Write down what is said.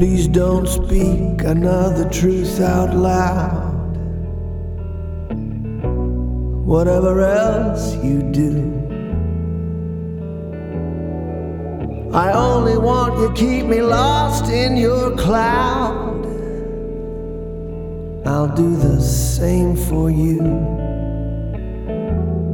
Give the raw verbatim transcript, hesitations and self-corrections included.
Please don't speak another truth out loud. Whatever else you do, I only want you keep me lost in your cloud. I'll do the same for you.